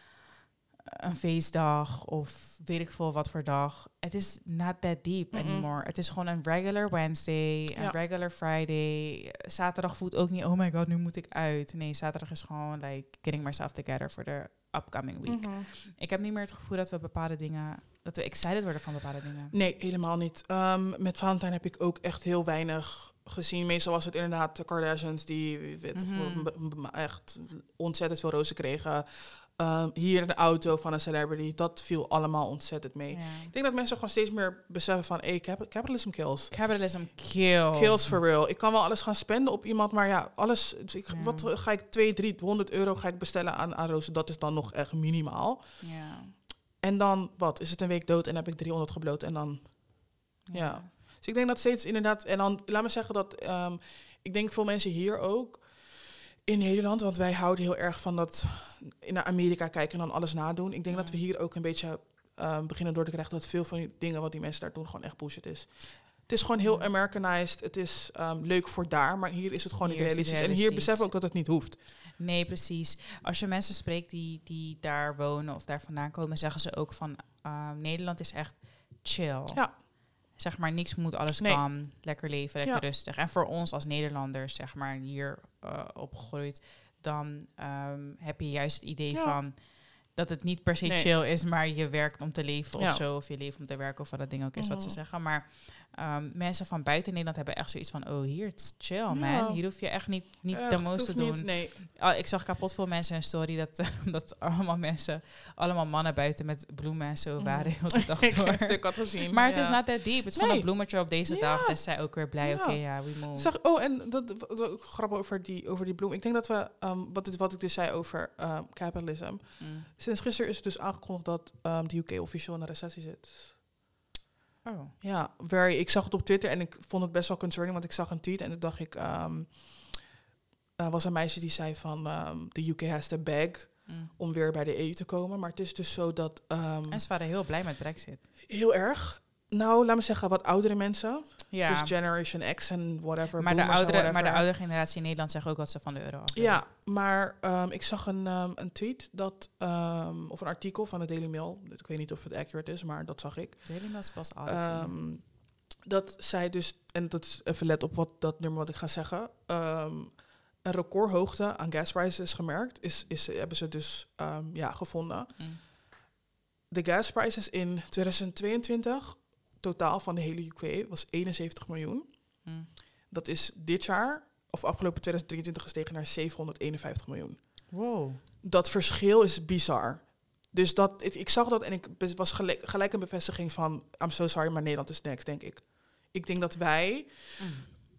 een feestdag of weet ik veel wat voor dag. Het is not that deep mm-mm. anymore. Het is gewoon een regular Wednesday, een ja. regular Friday. Zaterdag voelt ook niet, oh my god, nu moet ik uit. Nee, zaterdag is gewoon like getting myself together for the upcoming week. Mm-hmm. Ik heb niet meer het gevoel dat we bepaalde dingen, dat we excited worden van bepaalde dingen. Nee, helemaal niet. Um, met Valentijn heb ik ook echt heel weinig gezien. Meestal was het inderdaad de Kardashians die weet, mm-hmm. b- b- echt ontzettend veel rozen kregen. Um, hier in de auto van een celebrity, dat viel allemaal ontzettend mee. Ja. Ik denk dat mensen gewoon steeds meer beseffen van, hey, cap- capitalism kills. Capitalism kills. Kills for real. Ik kan wel alles gaan spenden op iemand, maar ja, alles. Ik, ja. Wat ga ik twee, drie, honderd euro ga ik bestellen aan, aan rozen? Dat is dan nog echt minimaal. Ja. En dan, wat, is het een week dood en heb ik driehonderd gebloot en dan, ja. ja. Dus ik denk dat steeds inderdaad, en dan, laat me zeggen dat, um, ik denk veel mensen hier ook, in Nederland, want wij houden heel erg van dat naar Amerika kijken en dan alles nadoen. Ik denk mm. dat we hier ook een beetje uh, beginnen door te krijgen dat veel van die dingen wat die mensen daar doen gewoon echt bullshit is. Het is gewoon heel mm. Americanized. Het is um, leuk voor daar, maar hier is het gewoon hier niet realistisch. realistisch. En hier beseffen we ook dat het niet hoeft. Nee, precies. Als je mensen spreekt die, die daar wonen of daar vandaan komen, zeggen ze ook van uh, Nederland is echt chill. Ja. Zeg maar, niks moet, alles nee. kan. Lekker leven, lekker ja. rustig. En voor ons als Nederlanders, zeg maar, hier uh, opgegroeid... dan um, heb je juist het idee ja. van... dat het niet per se nee. chill is, maar je werkt om te leven ja. of zo. Of je leeft om te werken of wat dat ding ook is mm-hmm. wat ze zeggen. Maar um, mensen van buiten Nederland hebben echt zoiets van... oh, hier, het is chill, ja. man. Hier hoef je echt niet, niet echt, de most te doen. Niet, nee. uh, ik zag kapot veel mensen een story... dat, dat allemaal mensen, allemaal mannen buiten met bloemen en zo waren. Heel de dag door. Ik heb een stuk had gezien. Maar ja. het is not that deep. Het is nee. gewoon een bloemetje op deze ja. dag. Dus zij ook weer blij. Oké, ja. Okay, ja, we move. Zeg, oh, en dat, dat, dat ook grappig over die, over die bloem. Ik denk dat we... Um, wat, wat ik dus zei over um, capitalism... Mm. Sinds gisteren is het dus aangekondigd dat um, de U K officieel in een recessie zit. Oh. Ja, very, ik zag het op Twitter en ik vond het best wel concerning, want ik zag een tweet en toen dacht ik... Um, er was een meisje die zei van... Um, de U K has the bag mm. om weer bij de E U te komen. Maar het is dus zo dat... Um, en ze waren heel blij met Brexit. Heel erg. Nou, laat me zeggen, wat oudere mensen. Ja. Dus Generation X en whatever. Maar de, oudere, whatever. maar de oudere generatie in Nederland zegt ook wat ze van de euro af willen. Ja, maar um, ik zag een, um, een tweet dat, um, of een artikel van de Daily Mail. Ik weet niet of het accurate is, maar dat zag ik. Daily Mail is pas altijd. Um, dat zij dus, en dat is even let op wat dat nummer wat ik ga zeggen. Um, een recordhoogte aan gasprices is gemerkt. Is, is, hebben ze dus um, ja, gevonden. Mm. De gasprices in tweeduizend tweeëntwintig... totaal van de hele U K was eenenzeventig miljoen. Mm. Dat is dit jaar, of afgelopen tweeduizend drieëntwintig, gestegen naar zevenhonderdeenenvijftig miljoen. Wow. Dat verschil is bizar. Dus dat, ik, ik zag dat en ik was gelijk, gelijk een bevestiging van... I'm so sorry, maar Nederland is next, denk ik. Ik denk dat wij... Mm.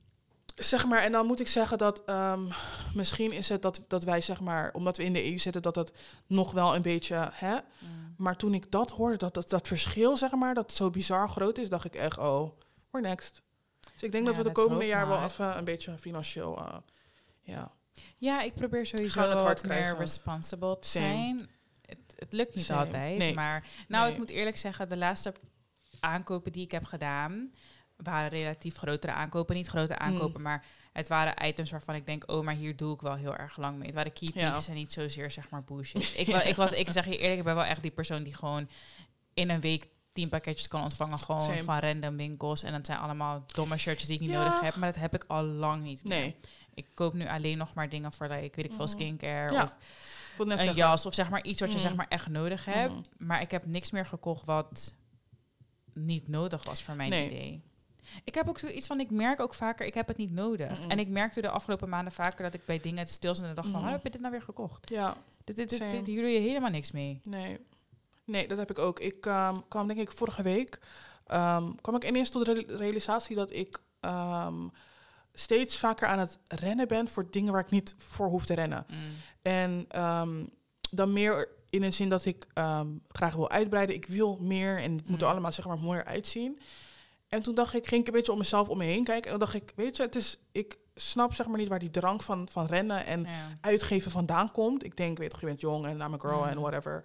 Zeg maar, en dan moet ik zeggen dat... Um, misschien is het dat, dat wij, zeg maar... omdat we in de E U zitten, dat dat nog wel een beetje... Hè? Mm. Maar toen ik dat hoorde, dat, dat dat verschil, zeg maar... dat het zo bizar groot is, dacht ik echt... oh, we're next. Dus ik denk ja, dat we de komende jaar wel even een beetje financieel... Uh, ja. ja, ik probeer sowieso wel wat meer responsible te Same. zijn. Het, het lukt niet Same. altijd, nee. maar... Nou, nee. Ik moet eerlijk zeggen, de laatste aankopen die ik heb gedaan... waren relatief grotere aankopen. Niet grote aankopen, mm. maar het waren items waarvan ik denk... oh, maar hier doe ik wel heel erg lang mee. Het waren key pieces ja. en niet zozeer, zeg maar, bullshit. ik, wel, ik, was, ik zeg je eerlijk, ik ben wel echt die persoon die gewoon... in een week tien pakketjes kan ontvangen. Gewoon Same. van random winkels. En dat zijn allemaal domme shirtjes die ik niet ja. nodig heb. Maar dat heb ik al lang niet meer. Nee. Ik koop nu alleen nog maar dingen voor, like, weet ik veel, skincare... Ja. of net een zeggen. jas of zeg maar iets wat je mm. zeg maar echt nodig hebt. Mm. Maar ik heb niks meer gekocht wat niet nodig was voor mijn nee. idee. Ik heb ook zoiets van, ik merk ook vaker, ik heb het niet nodig. Mm-mm. En ik merkte de afgelopen maanden vaker dat ik bij dingen stil zat en dacht van, mm. oh, heb je dit nou weer gekocht? Ja. Dit, dit, dit, dit, hier doe je helemaal niks mee. Nee. Nee, dat heb ik ook. Ik um, kwam denk ik vorige week... Um, kwam ik ineens tot de re- realisatie dat ik... Um, steeds vaker aan het rennen ben voor dingen waar ik niet voor hoef te rennen. Mm. En um, dan meer in een zin dat ik um, graag wil uitbreiden. Ik wil meer en het mm. moet er allemaal zeg maar mooier uitzien. En toen dacht ik, ging ik een beetje om mezelf om me heen kijken. En dan dacht ik, weet je, het is, ik snap zeg maar niet waar die drang van, van rennen en ja. uitgeven vandaan komt. Ik denk, weet je, je bent jong en I'm a girl en mm. whatever.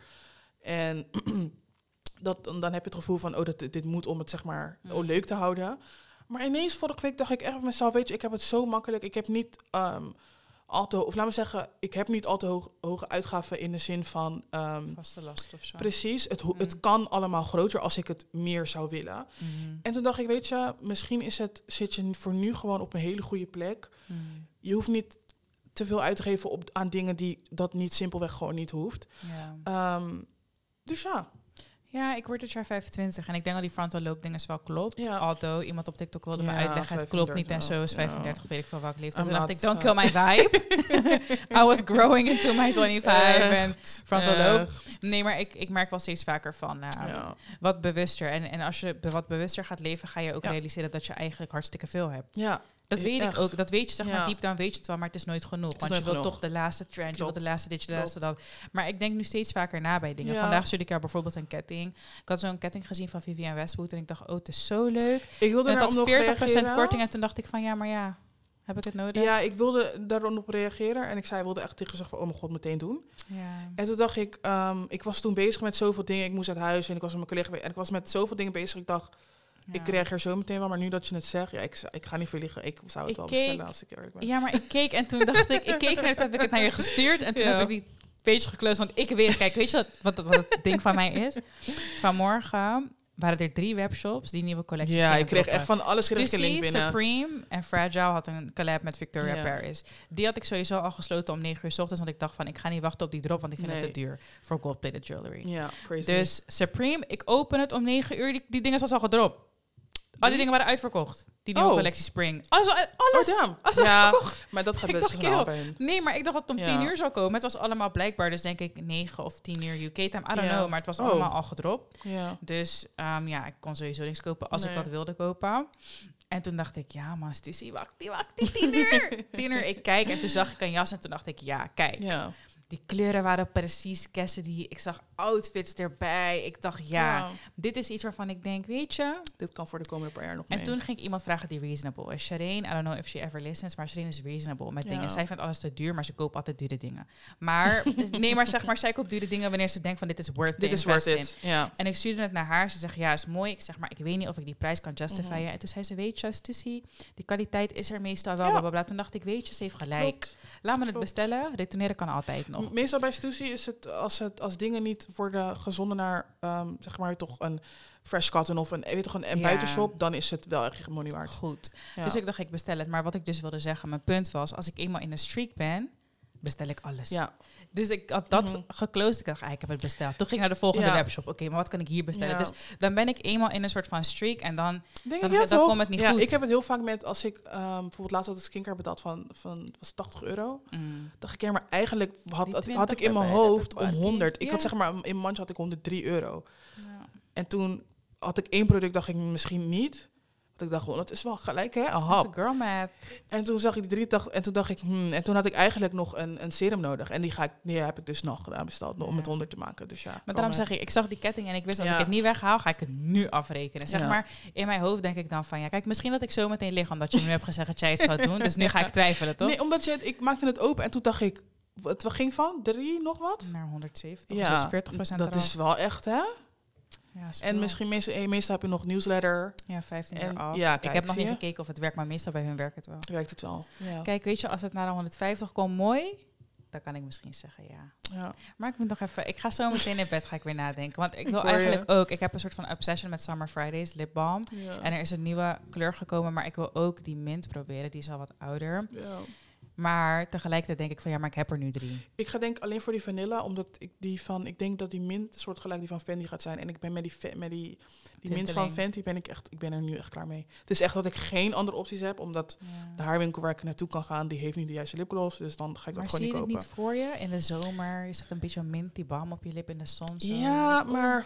En dat, dan heb je het gevoel van, oh, dat, dit moet om het zeg maar mm. oh, leuk te houden. Maar ineens vorige week dacht ik echt bij mezelf, weet je, ik heb het zo makkelijk. Ik heb niet um, al te, of laat me zeggen, ik heb niet al te hoog, hoge uitgaven in de zin van... Um, vaste last of zo. Precies, het, mm. het kan allemaal groter als ik het meer zou willen. Mm. En toen dacht ik, weet je, misschien is het, zit je voor nu gewoon op een hele goede plek. Mm. Je hoeft niet te veel uit te geven op, aan dingen die dat niet simpelweg gewoon niet hoeft. Yeah. Um, dus ja... Ja, ik word dit jaar vijfentwintig en ik denk dat die frontal loop dinges wel klopt. Ja. Although iemand op TikTok wilde ja, me uitleggen, het klopt niet en zo is vijfendertig, ja. weet ik veel welke leeftijd. Toen dacht ik, don't kill my vibe. I was growing into my twenty-five en frontal loop. Nee, maar ik, ik merk wel steeds vaker van uh, ja. wat bewuster. En, en als je be- wat bewuster gaat leven, ga je ook ja. realiseren dat je eigenlijk hartstikke veel hebt. Ja. Dat weet Echt. ik ook. Dat weet je, zeg maar, ja. diep down weet je het wel, maar het is nooit genoeg. Want je wilt toch de laatste trend, Klopt. je wilt de laatste dit, je de laatste dat. Maar ik denk nu steeds vaker na bij dingen. Ja. Vandaag stuurde ik jou bijvoorbeeld een ketting. Ik had zo'n ketting gezien van Vivienne Westwood en ik dacht, oh, het is zo leuk. Ik wilde en het had veertig procent reageren. korting en toen dacht ik van, ja, maar ja, heb ik het nodig? Ja, ik wilde daarop reageren en ik zei, ik wilde echt tegen zeggen van, oh mijn god, meteen doen. Ja. En toen dacht ik, um, ik was toen bezig met zoveel dingen. Ik moest uit huis en ik was met mijn collega bezig. En ik was met zoveel dingen bezig. Ik dacht... Ja. Ik reageer zo meteen wel, maar nu dat je het zegt, ja, ik, ik ga niet veel liggen. Ik zou het ik wel keek, bestellen als ik eerlijk ben. Ja, maar ik keek en toen dacht ik, ik keek en toen heb ik het naar je gestuurd en toen ja. heb ik die page geclosed, want ik weet, kijk, weet je wat, wat, wat het ding van mij is? Vanmorgen waren er drie webshops die nieuwe collecties Ja, ik kreeg droppen. echt van alles kreeg een link binnen. Supreme en Fragile had een collab met Victoria ja. Paris. Die had ik sowieso al gesloten om negen uur 's ochtends, want ik dacht van, ik ga niet wachten op die drop, want ik vind nee. het te duur voor gold-plated jewelry. Ja, crazy. Dus Supreme, ik open het om negen uur, die, die dingen was al gedropt. Al die dingen waren uitverkocht. Die nieuwe oh. collectie Spring. Alles, alles, oh, alles ja, uitverkocht. Maar dat gaat best wel snel bij hen. Nee, maar ik dacht dat het om ja. tien uur zou komen. Het was allemaal blijkbaar, dus denk ik negen of tien uur U K time. I don't ja. know, maar het was oh. allemaal al gedropt. Ja. Dus um, ja, ik kon sowieso niks kopen als nee. ik wat wilde kopen. En toen dacht ik, ja man, Stussy, wacht, wacht, tien uur. tien uur, ik kijk en toen zag ik een jas en toen dacht ik, ja, kijk. Ja. Die kleuren waren precies Cassidy. Ik zag outfits erbij. Ik dacht, ja, ja, dit is iets waarvan ik denk, weet je... Dit kan voor de komende paar jaar nog En mee. toen ging ik iemand vragen die reasonable is. Shireen, I don't know if she ever listens, maar Shireen is reasonable met ja. dingen. Zij vindt alles te duur, maar ze koopt altijd dure dingen. Maar, nee, maar zeg maar, zij koopt dure dingen wanneer ze denkt van, dit is worth dit it. Dit is worth it, ja. En ik stuurde het naar haar. Ze zegt, ja, is mooi. Ik zeg, maar ik weet niet of ik die prijs kan justifyen. Mm-hmm. En toen zei ze, weet je, Stussy, die kwaliteit is er meestal wel. Ja. Blablabla. Toen dacht ik, weet je, ze heeft gelijk. Klopt. Laat me het Klopt. bestellen. Retourneren kan altijd nog. Meestal bij Stussy is het als, het als dingen niet worden gezonden naar um, zeg maar toch een Fresh Cotton of een, weet toch, een, een ja. buitenshop, dan is het wel echt money waard. Goed. Ja. Dus ik dacht, ik bestel het. Maar wat ik dus wilde zeggen, mijn punt was, als ik eenmaal in een streak ben, bestel ik alles. Ja. Dus ik had dat mm-hmm. geclosed. Ik dacht, ah, ik heb het besteld. Toen ging ik naar de volgende ja. webshop. Oké, okay, maar wat kan ik hier bestellen? Ja. Dus dan ben ik eenmaal in een soort van streak en dan, Denk dan, ik, ja, dan komt het niet ja, goed. Ik heb het heel vaak met, als ik um, bijvoorbeeld laatst had ik skincare betaald van, van was tachtig euro. Mm. Dacht ik, ja, maar eigenlijk had, had, had ik in mijn hoofd om honderd. Ik ja. had zeg maar, in mijn mandje had ik honderddrie euro. Ja. En toen had ik één product, dacht ik misschien niet. Dat ik dacht, oh, dat is wel gelijk, hè? Een hap. Girl math. En toen zag ik die drieëntachtig en toen dacht ik, hmm, en toen had ik eigenlijk nog een, een serum nodig. En die, ga ik, die heb ik dus nog gedaan besteld, ja. om het honderd te maken. Dus ja, maar daarom zeg ik, ik zag die ketting en ik wist, als ja. ik het niet weghaal, ga ik het nu afrekenen. Zeg ja. maar, in mijn hoofd denk ik dan van, ja, kijk, misschien dat ik zo meteen lig, omdat je nu hebt gezegd dat jij het zou doen. Dus nu ga ik twijfelen, toch? Nee, omdat je het, ik maakte het open en toen dacht ik, het ging van drie nog wat? Naar honderdzeventig, ja, dus veertig procent dat eraf. is wel echt, hè? Ja, en misschien meestal, meestal heb je nog nieuwsletter. Ja, vijftien euro af. Ja, kijk, ik heb nog niet gekeken of het werkt, maar meestal bij hun werkt het wel. Werkt het wel, ja. Kijk, weet je, als het naar de honderdvijftig komt, mooi, dan kan ik misschien zeggen ja. ja. Maar ik moet nog even, ik ga zo meteen in bed ga ik weer nadenken. Want ik wil ik eigenlijk je. ook, ik heb een soort van obsession met Summer Fridays, lip balm. Ja. En er is een nieuwe kleur gekomen, maar ik wil ook die mint proberen. Die is al wat ouder. Ja. Maar tegelijkertijd denk ik van ja, maar ik heb er nu drie. Ik ga denk alleen voor die vanilla, omdat ik die van, ik denk dat die mint soortgelijk die van Fenty gaat zijn. En ik ben met die, met die, die mint van Fenty ben ik echt, ik ben er nu echt klaar mee. Het is echt dat ik geen andere opties heb, omdat ja. de haarwinkel waar ik naartoe kan gaan, die heeft niet de juiste lipgloss, dus dan ga ik dat maar gewoon niet kopen. Maar zie je het niet voor je? In de zomer is het een beetje een mint, die balm op je lip in de zon. Zo. Ja, maar...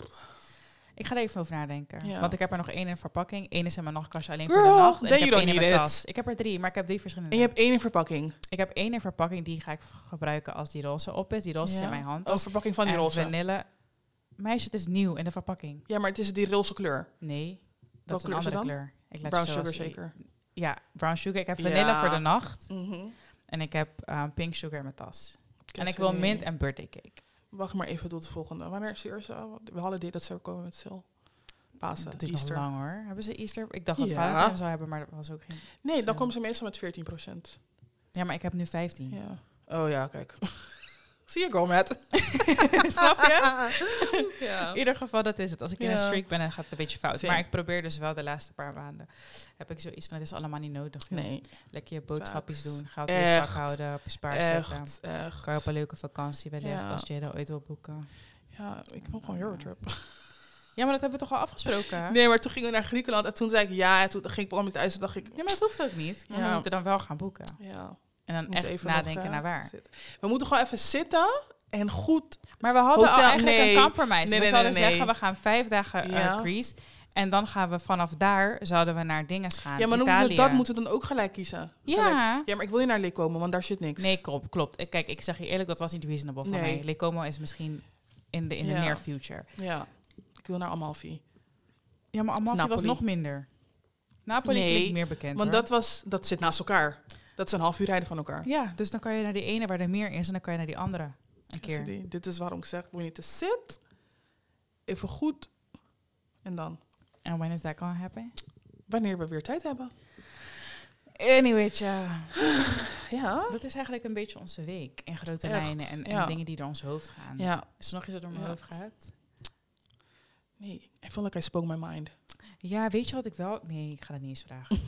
Ik ga er even over nadenken. Ja. Want ik heb er nog één in verpakking. Één is in mijn nachtkastje alleen Girl, voor de nacht. En then ik heb you één don't in mijn need tas. Ik heb er drie, maar ik heb drie verschillende. En je hebt één in verpakking? Ik heb één in verpakking, die ga ik gebruiken als die roze op is. Die roze ja. is in mijn hand. Oh, verpakking van die en roze. vanille. Meisje, het is nieuw in de verpakking. Ja, maar het is die roze kleur. Nee, dat Welke is een andere kleur. kleur. Ik laat brown je sugar zien. zeker? Ja, brown sugar. Ik heb vanille ja. voor de nacht. Mm-hmm. En ik heb uh, pink sugar in mijn tas. Kijk, en ik wil mint en birthday cake. Wacht maar even tot de volgende. Wanneer is de eerste? We hadden dit dat ze komen met sale. Pasen, dat is Easter. nog lang hoor. Hebben ze Easter? Ik dacht dat ja. Valentijn zou hebben, maar dat was ook geen... Nee, dan zo. komen ze meestal met veertien procent. Ja, maar ik heb nu vijftien. Ja. Oh ja, kijk. Zie je, Gourmet. Snap je? Ja. In ieder geval, dat is het. Als ik ja. in een streak ben, dan gaat het een beetje fout. Zin. Maar ik probeer dus wel de laatste paar maanden. Heb ik zoiets van, het is allemaal niet nodig. Nee. Lekker je boodschapjes doen. Geld in je zak houden, op je spaar zetten. Echt. Kan je op een leuke vakantie wellicht, ja. als je dat ooit wil boeken. Ja, ik wil gewoon Eurotrip. Ja, maar dat hebben we toch al afgesproken? Nee, maar toen gingen we naar Griekenland en toen zei ik ja. En toen ging ik op met uit en dacht ik... Ja, maar dat hoeft ook niet. Ja. We moeten dan wel gaan boeken. Ja. En dan echt even nadenken nog, naar waar. Zitten. We moeten gewoon even zitten en goed... Maar we hadden hotel, al eigenlijk nee. een compromise. Nee, we nee, zouden nee, nee. zeggen, we gaan vijf dagen ja. uh, Greece. En dan gaan we vanaf daar, zouden we naar dingen gaan. Ja, maar Italië. dat moeten we dan ook gelijk kiezen. Ja. Gelijk. Ja, maar ik wil je naar Lake Como, want daar zit niks. Nee, klopt. klopt. Kijk, ik zeg je eerlijk, dat was niet reasonable voor nee. mij. Lake Como is misschien in de in ja. the near future. Ja, ik wil naar Amalfi. Ja, maar Amalfi Napoli. was nog minder. Napoli nee, klinkt meer bekend, want hoor. dat, was, dat zit naast elkaar. Dat is een half uur rijden van elkaar. Ja, dus dan kan je naar die ene waar er meer is en dan kan je naar die andere een keer. Die, dit is waarom ik zeg, we need to sit. Even goed. En dan. And when is that gonna happen? Wanneer we weer tijd hebben. Anyway, ja. Ja. Dat is eigenlijk een beetje onze week. In grote Echt, lijnen en, en ja. dingen die door ons hoofd gaan. Ja. Is er nog iets dat door mijn ja. hoofd gaat? Nee, I feel like I spoke my mind. Ja, weet je wat ik wel... Nee, ik ga dat niet eens vragen.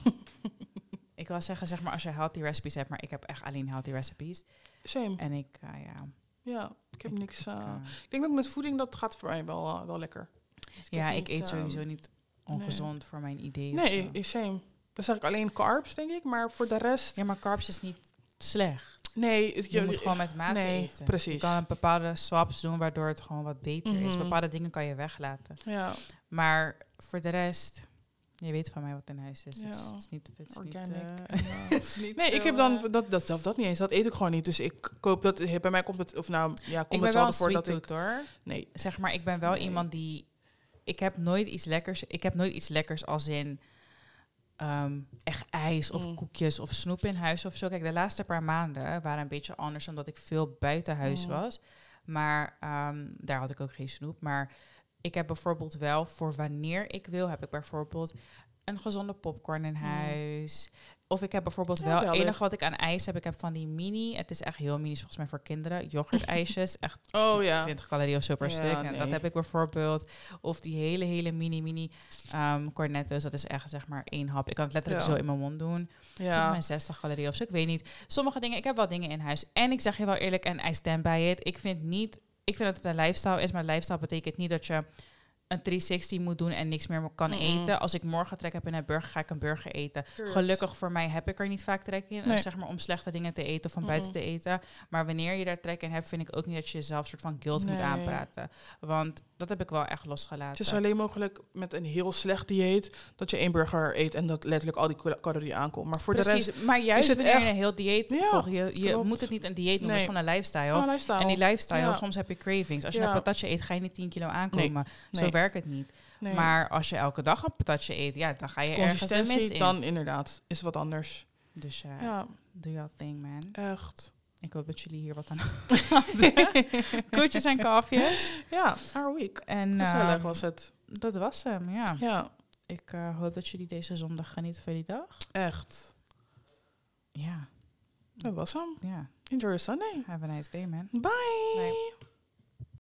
Ik wil zeggen, zeg maar, als je healthy recipes hebt, maar ik heb echt alleen healthy recipes. Same. En ik, uh, ja... Ja, ik heb ik, niks... Uh, ik, uh, ik denk dat met voeding, dat gaat voor mij wel, uh, wel lekker. Dus ja, ik, ik eet um, sowieso niet ongezond nee. voor mijn idee. Nee, same. Dan zeg ik alleen carbs, denk ik, maar voor de rest... Ja, maar carbs is niet slecht. Nee. Het, je, je je moet gewoon met mate nee, eten. Precies. Je kan bepaalde swaps doen, waardoor het gewoon wat beter mm-hmm. is. Bepaalde dingen kan je weglaten. Ja. Maar voor de rest... Je weet van mij wat in huis is. Ja. Het is, het is niet... Het is organic. Niet, uh, en, uh, het is niet nee, veel, ik heb dan... Dat, dat, dat, dat niet eens. Dat eet ik gewoon niet. Dus ik koop dat... Bij mij komt het... Of nou, ja, komt ik het ben wel wel voor dat ik... hoor. Nee. Zeg maar, ik ben wel nee. iemand die... Ik heb nooit iets lekkers... Ik heb nooit iets lekkers als in... Um, echt ijs of mm. koekjes of snoep in huis of zo. Kijk, de laatste paar maanden waren een beetje anders... omdat ik veel buiten huis mm. was. Maar um, daar had ik ook geen snoep. Maar ik heb bijvoorbeeld wel... Voor wanneer ik wil, heb ik bijvoorbeeld... een gezonde popcorn in huis. Mm. Of ik heb bijvoorbeeld ja, wel... Het enige wat ik aan ijs heb, ik heb van die mini... Het is echt heel mini, volgens mij voor kinderen. Yoghurtijsjes, echt oh, ja. twintig calorieën of zo per ja, stuk. En nee. dat heb ik bijvoorbeeld. Of die hele, hele mini, mini um, cornetto's. Dat is echt, zeg maar, één hap. Ik kan het letterlijk ja. zo in mijn mond doen. Ja. Zeg maar zestig calorieën of zo, ik weet niet. Sommige dingen, ik heb wel dingen in huis. En ik zeg je wel eerlijk, en I stand by it. Ik vind niet... Ik vind dat het een lifestyle is, maar lifestyle betekent niet dat je... een driehonderdzestig moet doen en niks meer kan mm-hmm. eten. Als ik morgen trek heb in een burger, ga ik een burger eten. Good. Gelukkig voor mij heb ik er niet vaak trek in. Nee. Zeg maar om slechte dingen te eten of van mm-hmm. buiten te eten. Maar wanneer je daar trek in hebt, vind ik ook niet dat je jezelf soort van guilt nee. moet aanpraten. Want dat heb ik wel echt losgelaten. Het is alleen mogelijk met een heel slecht dieet dat je één burger eet en dat letterlijk al die calorieën aankomt. Maar voor Precies, de rest maar juist is het wanneer echt... je een heel dieet ja, volgt. Je, je moet het niet een dieet noemen, nee. het is gewoon een lifestyle. Gewoon een lifestyle. En die lifestyle, ja. soms heb je cravings. Als je ja. een patatje eet, ga je niet tien kilo aankomen. Nee. Zo nee. werkt het niet. Nee. Maar als je elke dag een patatje eet, ja, dan ga je ergens een mis in. Dan inderdaad is wat anders. Dus uh, ja, do your thing, man. Echt. Ik hoop dat jullie hier wat aan hadden. Koetjes en kalfjes. Ja, our week. En gezellig uh, was het. Dat was hem, ja. Ja. Ik uh, hoop dat jullie deze zondag genieten van die dag. Echt. Ja. Dat was hem. Ja. Enjoy your Sunday. Have a nice day, man. Bye. Bye.